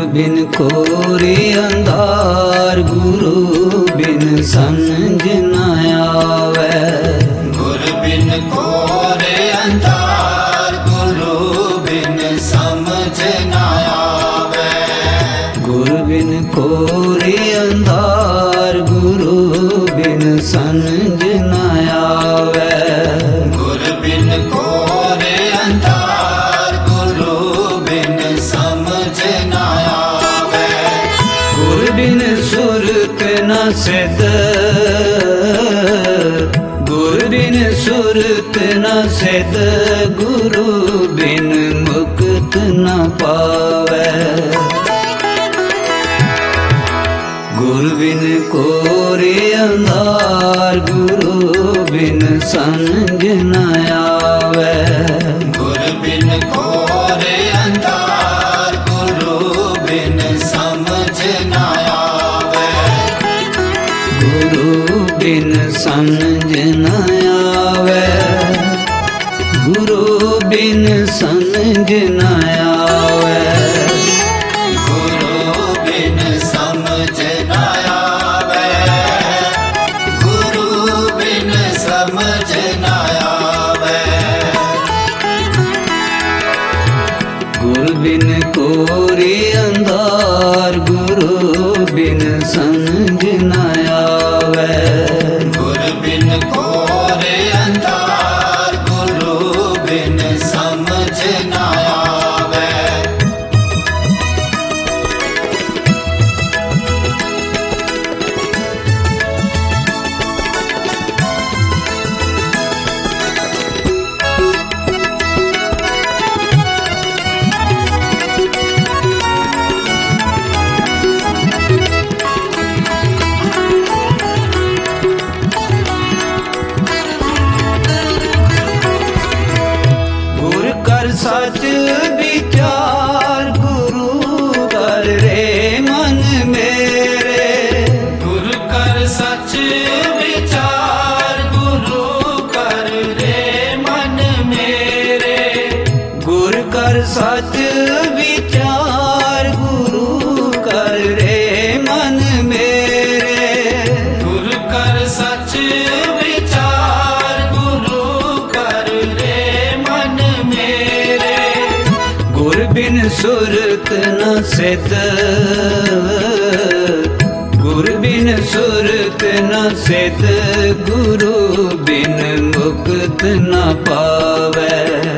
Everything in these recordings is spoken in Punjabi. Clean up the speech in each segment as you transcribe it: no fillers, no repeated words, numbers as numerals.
बिन कोरे अंधार, गुरु बिन समझ न आवे। गुर बिन कोरे अंधार, गुरु बिन समझ न आवे। गुर बिन कोरे अंधार, गुरु बिन समझ न आवे। गुर बिन कोरे अंधार, गुरु बिन समझ न आवे। गुर बिन सुरत न सिद्ध, गुर बिन सुरत न सिद्ध, गुरु बिन मुक्त न पावे। गुर बिन कोरे अंधार, गुरु बिन समझ न आवे। गुर बिन कोरे अंधार, गुरु बिन समझ न आवे। गुरु बिन समझ न आवे। गुरु बिन समझ न आवे। गुरु बिन समझ न आवे। गुरु बिन समझ न आवे। गुर बिन कोरे अंधार, गुरु बिन समझ न आवे। गुर बिन कोरे अंधार, गुरु बिन समझ न आवे। गुर कर सच विचार, गुरु कर रे मन मेरे। गुर कर सच विचार, गुरु कर रे मन मेरे। गुर कर सच विचार, गुरु कर रे मन मेरे। गुर कर सच विचार, गुरु कर रे मन मेरे। गुर बिन सुरत न सिद्ध, गुर बिन सुरत न सिद्ध, गुरु बिन मुक्त न पावे।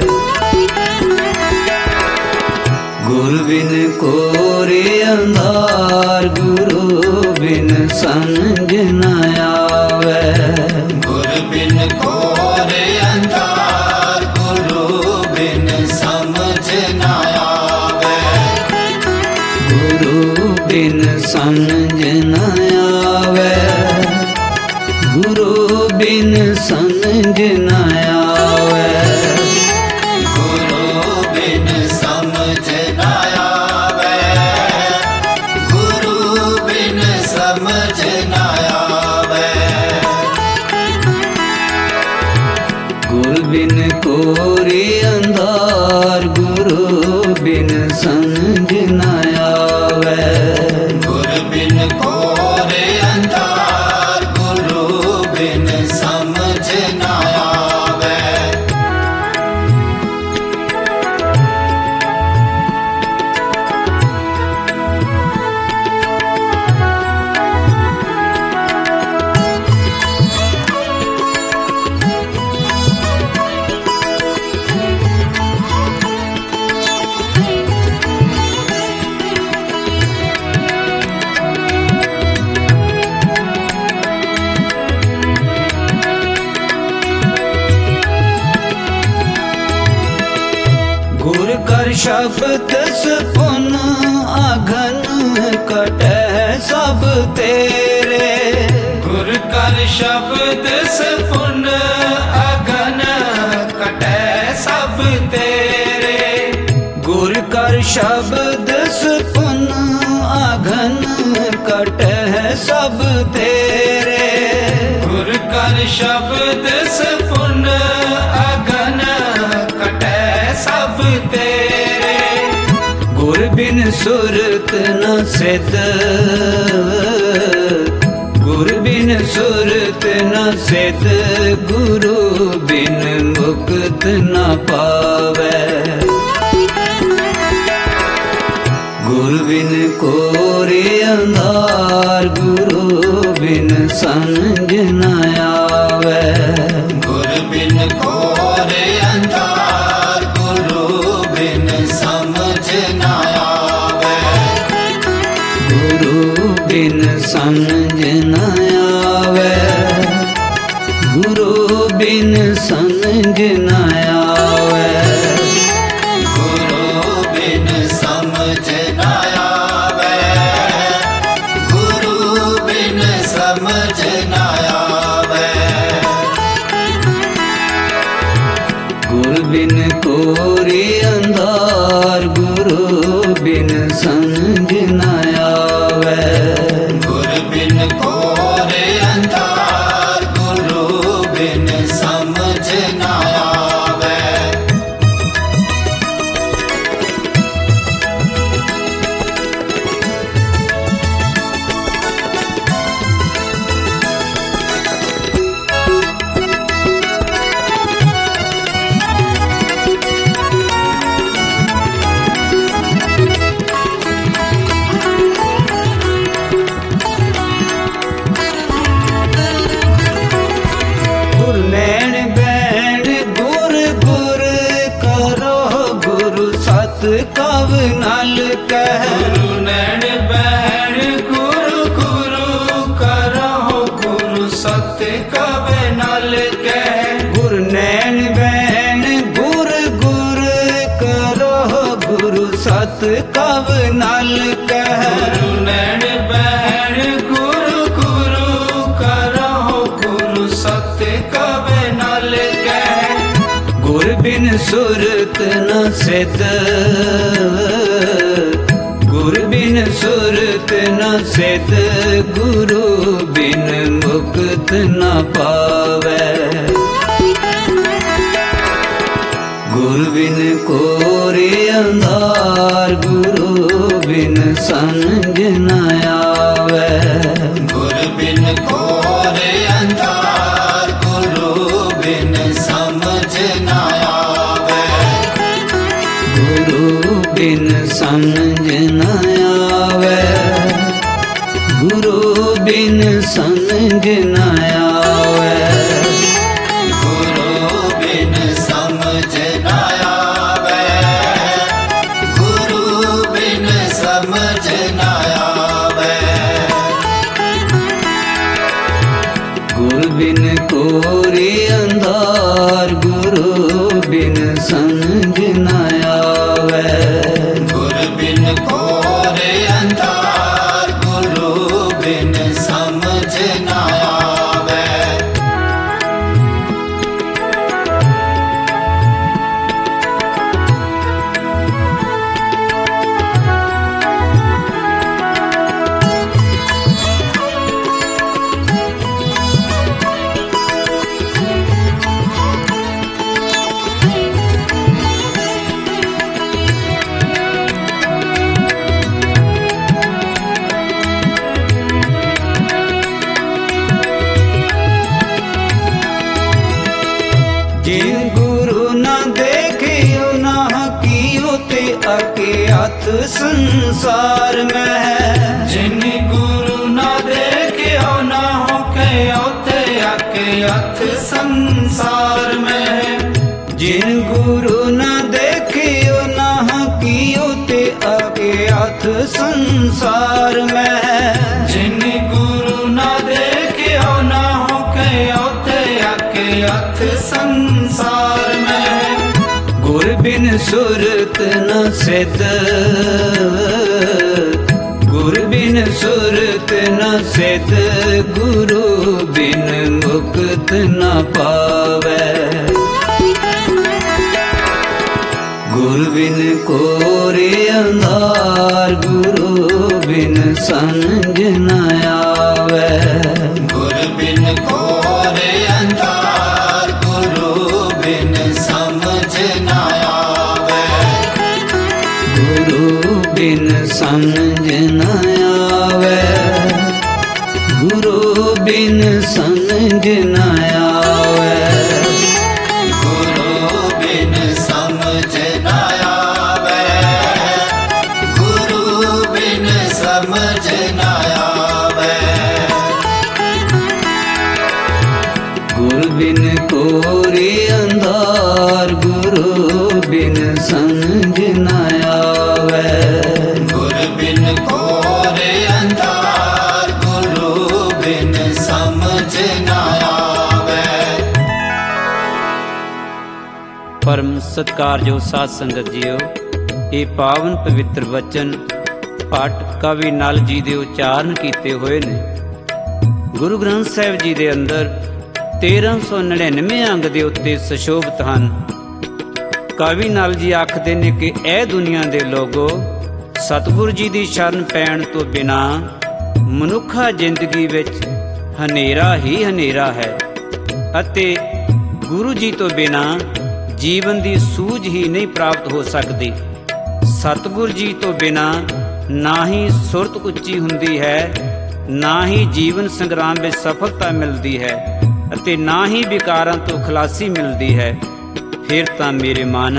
गुर बिन कोरे अंधार, गुरु बिन समझ न आवे। गुर बिन कोरे अंधार, गुरु बिन समझ न आवे। गुरु बिन समझ न आवे। गुरु बिन समझ न आवे। गुरु बिन समझ न आवे। गुरु बिन समझ न आवे। गुर बिन कोरे अंधार, गुरु बिन समझ न आवे। गुर बिन कोरे अंधार, गुरु बिन समझ न आवे। गुर कर शब्द सुन अघन, कटै सब तेरे। गुर कर शब्द सुन अघन, कटै सब तेरे। गुर कर शब्द सुन अघन, कटै सब तेरे। गुर कर शब्द सुन अघन, कटै सब तेरे। गुर बिन सुरत न सिद्ध, गुर बिन सुरत न सिद्ध, गुरु बिन मुक्त न पावै। गुर बिन कोरे अंधार, गुरु बिन समझ न आवे। गुर बिन कोरे अंधार, गुरु बिन समझ न आवे। गुरु बिन समझ न आवे, गुरु बिन समझ न आवे। गुरु बिन समझ न आवे, गुरु बिन समझ न आवे। गुर बिन कोरे अंधार, गुरु बिन समझ न आवे। गुर बिन कोरे अंधार, गुरु बिन समझ न आवे। गुर नैन बैण गुर गुर करो, गुरु सत कव नल कह। गुरु नैन बैण गुरु गुरु करो, गुरु सत्य कवे नल कह। गुर नैन बैण गुर गुर करो, गुरु सत कव नल कह। गुरु नैन बैण गुरु गुरु करो, गुरु सत्य कवे नल कह। गुर बिन सुरत न सिद्ध, गुर बिन सुरत न सिद्ध, गुरु बिन मुक्त न पावै। गुर बिन कोरे अंधार, गुरु बिन समझ न आवे। गुर बिन कोरे अंधार, गुरु बिन समझ न आवे। गुरु बिन समझ न आवे, गुरु बिन समझ न आवे। गुरु बिन समझ न आवे, गुरु बिन समझ न आवे। गुर बिन कोरे अंधार, गुरु बिन समझ न आवे। गुर बिन कोरे अंधार, गुरु बिन समझ न आवे। जिन गुरु न देखियो न कियो, ते अज्ञात संसार में है। जिन गुरु न देखियो न हो के ओते अज्ञात संसार में है। जिन गुरु न देखियो न कियो, ते अज्ञात संसार में है। जिन गुरु न देखियो न हो के ओते अज्ञात संसार में है। गुर बिन सुरत न सिद्ध, गुर बिन सुरत न सिद्ध, गुरु बिन मुक्त न पावै। गुर बिन कोरे अंधार, गुरु बिन समझ न आवे। गुर बिन कोरे अंधार, गुरु बिन समझ न आवे। गुरु बिन समझ न आवे, गुरु बिन समझ न आवे, गुरु बिन समझ न आवे, गुरु बिन समझ न आवे, गुरु बिन कोरे अंधार, गुरु बिन समझ न आवे, गुरु बिन कोरे अंधार, गुरु बिन समझ न आवे। परम सत्कारयोग साध संगत जीओ, ये पावन पवित्र वचन ਭੱਟ ਕਵੀ ਨਲ ਜੀ ਦੇ ਉਚਾਰਨ ਕੀਤੇ ਹੋਏ ਨੇ। ਗੁਰੂ ਗ੍ਰੰਥ ਸਾਹਿਬ ਜੀ ਦੇ ਅੰਦਰ 1399 ਅੰਗ ਦੇ ਉੱਤੇ ਸੁਸ਼ੋਭਿਤ ਹਨ। ਕਵੀ ਨਲ ਜੀ ਆਖਦੇ ਨੇ ਕਿ ਇਹ ਦੁਨੀਆ ਦੇ ਲੋਗੋ, ਸਤਿਗੁਰੂ ਜੀ ਦੀ ਸ਼ਰਨ ਪੈਣ ਤੋਂ ਬਿਨਾਂ ਮਨੁੱਖਾ ਜ਼ਿੰਦਗੀ ਵਿੱਚ ਹਨੇਰਾ ਹੀ ਹਨੇਰਾ ਹੈ ਅਤੇ ਗੁਰੂ ਜੀ ਤੋਂ ਬਿਨਾਂ ਜੀਵਨ ਦੀ ਸੂਝ ਹੀ ਨਹੀਂ ਪ੍ਰਾਪਤ ਹੋ ਸਕਦੀ। ਸਤਿਗੁਰੂ ਜੀ ਤੋਂ ਬਿਨਾਂ ਨਾ ਹੀ ਸੁਰਤ ਉੱਚੀ ਹੁੰਦੀ ਹੈ, ਨਾ ਹੀ ਜੀਵਨ ਸੰਗਰਾਮ ਵਿੱਚ ਸਫਲਤਾ ਮਿਲਦੀ ਹੈ ਅਤੇ ਨਾ ਹੀ ਵਿਕਾਰਾਂ ਤੋਂ ਖਲਾਸੀ ਮਿਲਦੀ ਹੈ। ਫਿਰ ਤਾਂ ਮੇਰੇ ਮਨ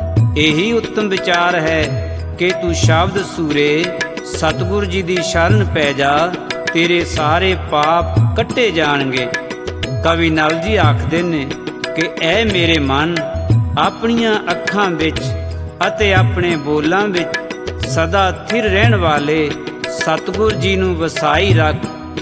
ਇਹੀ ਉੱਤਮ ਵਿਚਾਰ ਹੈ ਕਿ ਤੂੰ ਸ਼ਬਦ ਸੂਰੇ ਸਤਿਗੁਰੂ ਜੀ ਦੀ ਸ਼ਰਨ ਪੈ ਜਾ, ਤੇਰੇ ਸਾਰੇ ਪਾਪ ਕੱਟੇ ਜਾਣਗੇ। ਕਵੀ ਨਲ ਜੀ ਆਖਦੇ ਨੇ ਕਿ ਐ ਮੇਰੇ ਮਨ, ਆਪਣੀਆਂ ਅੱਖਾਂ ਵਿੱਚ ਅਤੇ ਆਪਣੇ ਬੋਲਾਂ ਵਿੱਚ ਸਦਾ ਥਿਰ ਰਹਿਣ ਵਾਲੇ ਸਤਿਗੁਰੂ ਜੀ ਨੂੰ ਵਸਾਈ ਰੱਖ।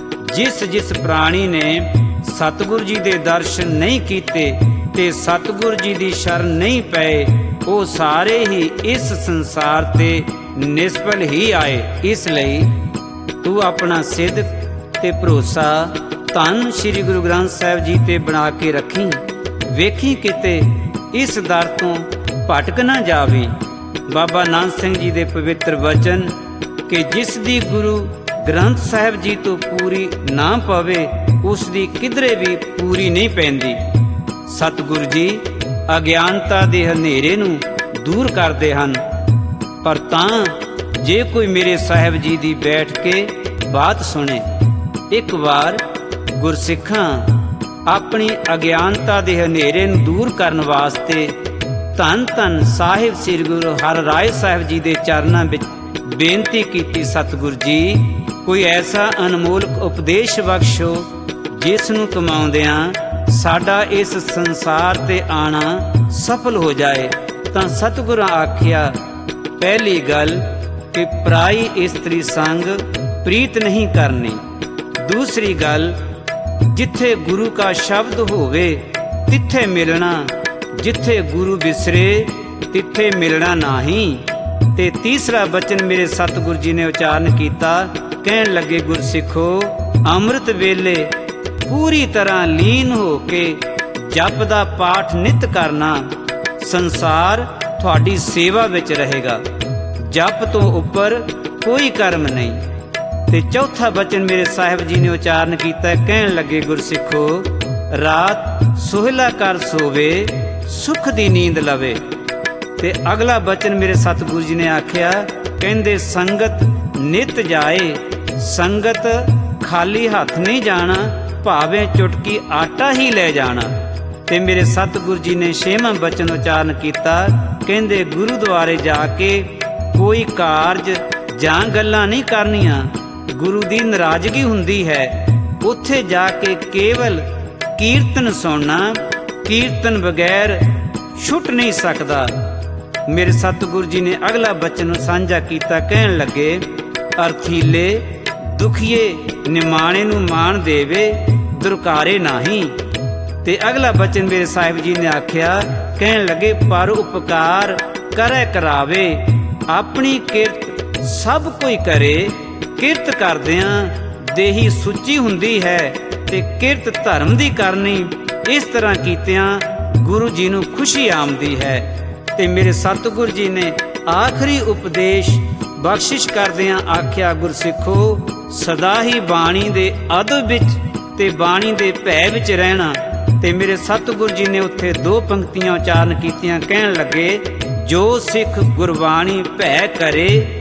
ਜਿਸ ਜਿਸ ਪ੍ਰਾਣੀ ਨੇ ਸਤਿਗੁਰੂ ਜੀ ਦੇ ਦਰਸ਼ਨ ਨਹੀਂ ਕੀਤੇ ਤੇ ਸਤਿਗੁਰੂ ਜੀ ਦੀ ਸ਼ਰਨ ਨਹੀਂ ਪਏ, ਉਹ ਸਾਰੇ ਹੀ ਇਸ ਸੰਸਾਰ ਤੇ ਨਿਸਫਲ ਹੀ ਆਏ। ਇਸ ਲਈ ਤੂੰ ਆਪਣਾ ਸਿੱਧ ਤੇ ਭਰੋਸਾ ਧੰਨ ਸ੍ਰੀ ਗੁਰੂ ਗ੍ਰੰਥ ਸਾਹਿਬ ਜੀ ਤੇ ਬਣਾ ਕੇ ਰੱਖੀ। ਵੇਖੀ ਕਿਤੇ ਇਸ ਦਰ ਤੋਂ ਭਟਕ ਨਾ ਜਾਵੀਂ। ਬਾਬਾ ਨਾਨਕ ਸਿੰਘ ਜੀ ਦੇ ਪਵਿੱਤਰ ਵਚਨ ਕਿ ਜਿਸ ਦੀ ਗੁਰੂ ਗ੍ਰੰਥ ਸਾਹਿਬ ਜੀ ਤੋਂ ਪੂਰੀ ਨਾ ਪਵੇ, ਉਸ ਦੀ ਕਿਧਰੇ ਵੀ ਪੂਰੀ ਨਹੀਂ ਪੈਂਦੀ। ਸਤਿਗੁਰੂ ਜੀ ਅਗਿਆਨਤਾ ਦੇ ਹਨੇਰੇ ਨੂੰ ਦੂਰ ਕਰਦੇ ਹਨ, ਪਰ ਤਾਂ ਜੇ ਕੋਈ ਮੇਰੇ ਸਾਹਿਬ ਜੀ ਦੀ ਬੈਠ ਕੇ ਬਾਤ ਸੁਣੇ। ਇੱਕ ਵਾਰ ਗੁਰਸਿੱਖਾਂ ਆਪਣੀ ਅਗਿਆਨਤਾ ਦੇ ਹਨੇਰੇ ਨੂੰ ਦੂਰ ਕਰਨ ਵਾਸਤੇ ਧੰਨ ਧੰਨ ਸਾਹਿਬ ਸ੍ਰੀ ਗੁਰੂ ਹਰਿਰਾਏ ਸਾਹਿਬ ਜੀ ਦੇ ਚਰਨਾਂ ਵਿੱਚ ਬੇਨਤੀ ਕੀਤੀ, ਸਤਿਗੁਰੂ ਜੀ ਕੋਈ ਐਸਾ ਅਨਮੋਲ ਉਪਦੇਸ਼ ਬਖਸ਼ੋ ਜਿਸ ਨੂੰ ਕਮਾਉਂਦਿਆਂ ਸਾਡਾ ਇਸ ਸੰਸਾਰ ਤੇ ਆਣਾ ਸਫਲ ਹੋ ਜਾਏ। ਤਾਂ ਸਤਿਗੁਰਾਂ ਆਖਿਆ, ਪਹਿਲੀ ਗੱਲ ਕਿ ਪਰਾਈ ਇਸਤਰੀ ਸੰਗ ਪ੍ਰੀਤ ਨਹੀਂ ਕਰਨੀ। ਦੂਸਰੀ ਗੱਲ, ਜਿੱਥੇ ਗੁਰੂ ਕਾ ਸ਼ਬਦ ਹੋਵੇ ਤਿੱਥੇ ਮਿਲਣਾ, ਜਿੱਥੇ ਗੁਰੂ ਵਿਸਰੇ ਤਿੱਥੇ ਮਿਲਣਾ ਨਹੀਂ। ਤੇ ਤੀਸਰਾ ਬਚਨ ਮੇਰੇ ਸਤਿਗੁਰੂ ਜੀ ਨੇ ਉਚਾਰਨ ਕੀਤਾ, ਕਹਿਣ ਲੱਗੇ, ਗੁਰਸਿੱਖੋ ਅੰਮ੍ਰਿਤ ਵੇਲੇ ਪੂਰੀ ਤਰ੍ਹਾਂ ਲੀਨ ਹੋ ਕੇ ਜਪ ਦਾ ਪਾਠ ਨਿਤ ਕਰਨਾ, ਸੰਸਾਰ ਤੁਹਾਡੀ ਸੇਵਾ ਵਿੱਚ ਰਹੇਗਾ। ਜਪ ਤੋਂ ਉੱਪਰ ਕੋਈ ਕਰਮ ਨਹੀਂ। ਤੇ ਚੌਥਾ ਬਚਨ ਮੇਰੇ ਸਾਹਿਬ ਜੀ ਨੇ ਉਚਾਰਨ ਕੀਤਾ, ਕਹਿਣ ਲੱਗੇ, ਗੁਰਸਿੱਖੋ ਰਾਤ ਸੁਹਲਾ ਕਰ ਸੋਵੇ, ਸੁਖ ਦੀ ਨੀਂਦ ਲਵੇ। ਤੇ ਅਗਲਾ ਬਚਨ ਮੇਰੇ ਸਤਿਗੁਰੂ ਜੀ ਨੇ ਆਖਿਆ, ਕਹਿੰਦੇ ਸੰਗਤ ਨਿਤ ਜਾਏ, ਸੰਗਤ ਖਾਲੀ ਹੱਥ ਨਹੀਂ ਜਾਣਾ, ਭਾਵੇਂ ਚੁਟਕੀ ਆਟਾ ਹੀ ਲੈ ਜਾਣਾ। ਤੇ ਮੇਰੇ ਸਤਿਗੁਰੂ ਜੀ ਨੇ ਛੇਵਾਂ ਬਚਨ ਉਚਾਰਨ ਕੀਤਾ, ਕਹਿੰਦੇ ਗੁਰੂਦੁਆਰੇ ਜਾ ਕੇ ਕੋਈ ਕਾਰਜ ਜਾਂ ਗੱਲਾਂ ਨਹੀਂ ਕਰਨੀਆਂ, ਗੁਰੂ ਦੀ ਨਾਰਾਜ਼ਗੀ ਹੁੰਦੀ ਹੈ। ਉੱਥੇ ਜਾ ਕੇ ਕੇਵਲ ਕੀਰਤਨ ਸੁਣਨਾ, ਕੀਰਤਨ ਬਗੈਰ ਛੁੱਟ ਨਹੀਂ ਸਕਦਾ। ਮੇਰੇ ਸਤਿਗੁਰੂ ਜੀ ਨੇ ਅਗਲਾ ਬਚਨ ਸਾਂਝਾ ਕੀਤਾ, ਕਹਿਣ ਲੱਗੇ, ਅਰਥੀਲੇ ਦੁਖੀਏ ਨਿਮਾਣੇ ਨੂੰ ਮਾਣ ਦੇਵੇ, ਦੁਰਕਾਰੇ ਨਹੀਂ। ਤੇ ਅਗਲਾ ਬਚਨ ਮੇਰੇ ਸਾਹਿਬ ਜੀ ਨੇ ਆਖਿਆ, ਕਹਿਣ ਲੱਗੇ, ਪਰ ਉਪਕਾਰ ਕਰੈ ਕਰਾਵੇ, ਆਪਣੀ ਕਿਰਤ ਸਭ ਕੋਈ ਕਰੇ, ਕਿਰਤ ਕਰਦਿਆਂ ਦੇਹੀ ਸੁੱਚੀ ਹੁੰਦੀ ਹੈ ਤੇ ਕਿਰਤ ਧਰਮ ਦੀ ਕਰਨੀ। ਇਸ ਤਰ੍ਹਾਂ ਕੀਤਿਆਂ ਗੁਰੂ ਜੀ ਨੂੰ ਖੁਸ਼ੀ ਆਉਂਦੀ ਹੈ। ਤੇ ਮੇਰੇ ਸਤਿਗੁਰੂ ਜੀ ਨੇ ਆਖਰੀ ਉਪਦੇਸ਼ ਬਖਸ਼ਿਸ਼ ਕਰਦਿਆਂ ਆਖਿਆ, ਗੁਰਸਿੱਖੋ ਸਦਾ ਹੀ ਬਾਣੀ ਦੇ ਅਦਬ ਵਿੱਚ ਤੇ ਬਾਣੀ ਦੇ ਭੈ ਵਿੱਚ ਰਹਿਣਾ। ਤੇ ਮੇਰੇ ਸਤਿਗੁਰੂ ਜੀ ਨੇ ਉੱਥੇ ਦੋ ਪੰਕਤੀਆਂ ਉਚਾਰਨ ਕੀਤੀਆਂ, ਕਹਿਣ ਲੱਗੇ, ਜੋ ਸਿੱਖ ਗੁਰਬਾਣੀ ਭੈ ਕਰੇ,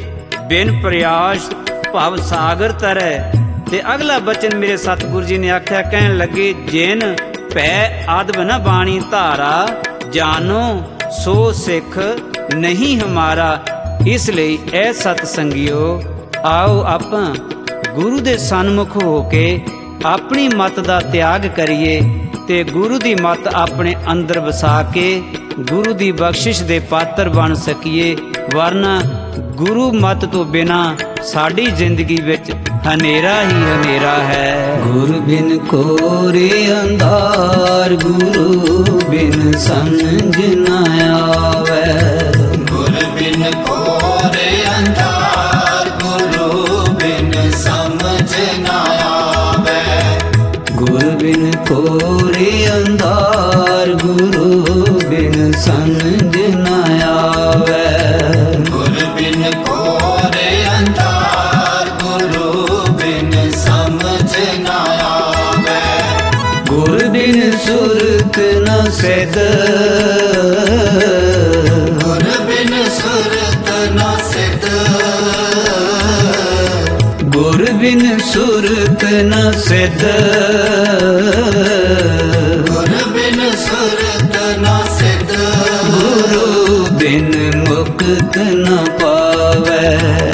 ਬਿਨ ਪ੍ਰਯਾਸ ਭਵ ਸਾਗਰ ਤਰੈ। ਤੇ ਅਗਲਾ ਬਚਨ ਮੇਰੇ ਸਤਿਗੁਰੂ ਜੀ ਨੇ ਆਖਿਆ, ਕਹਿਣ ਲੱਗੇ, ਜਿਨ ਭੈ ਆਦਿ ਨ ਬਾਣੀ ਧਾਰਾ, ਜਾਨੋ ਸੋ ਸਿੱਖ ਨਹੀਂ ਹਮਾਰਾ। ਇਸ ਲਈ ਇਹ ਸਤ ਸੰਗਿਓ, ਆਓ ਆਪਾਂ ਗੁਰੂ ਦੇ ਸਨਮੁਖ ਹੋ ਕੇ ਆਪਣੀ ਮਤ ਦਾ ਤਿਆਗ ਕਰੀਏ ਤੇ ਗੁਰੂ ਦੀ ਮਤ ਆਪਣੇ ਅੰਦਰ ਵਸਾ ਕੇ ਗੁਰੂ ਦੀ ਬਖਸ਼ਿਸ਼ ਦੇ ਪਾਤਰ ਬਣ ਸਕੀਏ। ਵਰਨਾ ਗੁਰੂ ਮਤ ਤੋਂ ਬਿਨਾ ਸਾਡੀ ਜ਼ਿੰਦਗੀ ਵਿੱਚ ਹਨੇਰਾ ਹੀ ਹਨੇਰਾ ਹੈ। ਗੁਰ ਬਿਨ ਕੋਰੇ ਅੰਧਾਰ, ਗੁਰੂ ਬਿਨ ਸਮਝ ਨਾ ਆਵੇ। ਗੁਰ ਬਿਨ ਕੋਰੇ ਅੰਧਾਰ, ਗੁਰੂ ਬਿਨ ਸਮਝ ਨਾ ਆਵੇ। ਗੁਰ ਬਿਨ ਕੋਰੇ ਅੰਧਾਰ, ਗੁਰੂ ਬਿਨ ਸਮਝ ਨਾ ਆਵੇ। ਗੁਰ ਬਿਨ ਕੋਰੇ ਅੰਧਾਰ, ਗੁਰੂ ਬਿਨ ਸਮਝ ਨਾ ਆਵੇ। ਗੁਰ ਬਿਨ ਸੁਰਤ ਨ ਸਿਧ, ਗੁਰ ਬਿਨ ਸੁਰਤ ਨ ਸਿਧ। ਗੁਰ ਬਿਨ ਸੁਰਤ ਨ ਸਿਧ, ਗੁਰ ਬਿਨ ਸੁਰਤ ਨ ਸਿਧ। ਗੁਰੂ ਬਿਨ ਮੁਕਤ ਨ ਪਾਵੈ।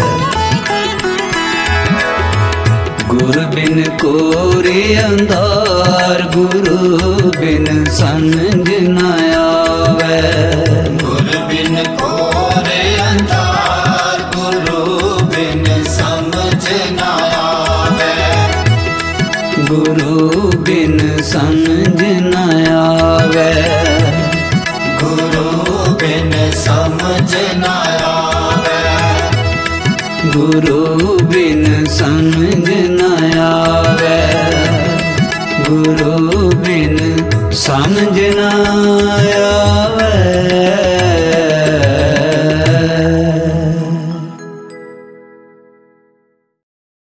ਗੁਰ ਬਿਨ ਕੋਰੇ ਅੰਧਾਰ, ਗੁਰੂ ਬਿਨ ਸਮਝ ਨ ਆਵੈ। ਗੁਰ ਬਿਨ ਕੋਰੇ ਅੰਧਾਰ, ਗੁਰੂ ਬਿਨ ਸਮਝ ਨਾ ਆਵੇ। ਗੁਰੂ ਬਿਨ ਸਮਝ ਨ ਆਵੈ। ਗੁਰੂ ਬਿਨ ਸਮਝ ਨਾ ਆਵੇ। ਗੁਰੂ ਬਿਨ ਸਮਝ ਨ ਆਵੈ। ਗੁਰੂ ਬਿਨ ਸਮਝ ਨ ਆਵੈ।